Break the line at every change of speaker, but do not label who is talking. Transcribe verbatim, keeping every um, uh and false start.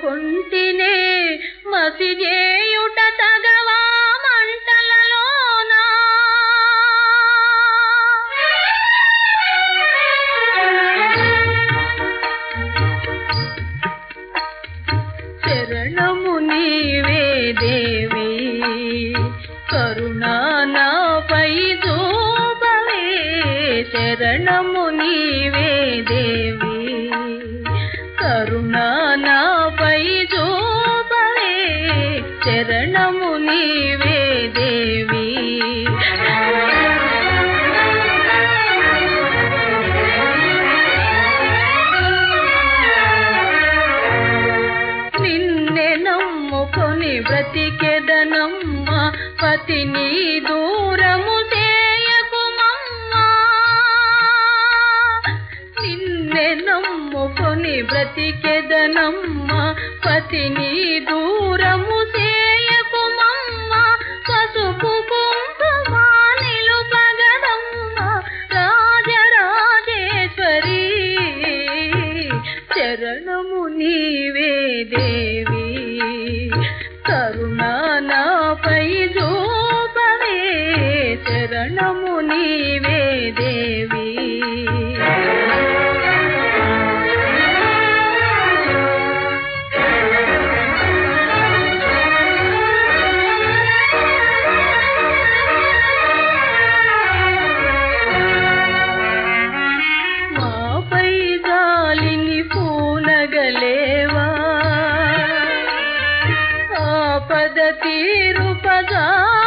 అనుకుంటినే మసిజేయుట తగవా మంటలలోనా శరణము నీవే దేవి కరుణా నాపై చూపవే శరణము నీవే దేవి కరుణా నాపై చూపవే శరణము నీవే దేవి నిన్నే నమ్ముకొని బ్రతికెదనమ్మ పతిని దూరము చేయకుమమ్మా నిన్నే నమ్ముకొని బ్రతికెదనమ్మ పతిని దూరము చేయకుమమ్మ పసుపు కుంకుమ నిలుపగదమ్మ రాజరాజేశ్వరి శరణము నీవే దేవి కరుణా నాపై చూపవే శరణము నీవే దేవి మాపై జాలిని పూనగలేవా ఆపద తీరుపగా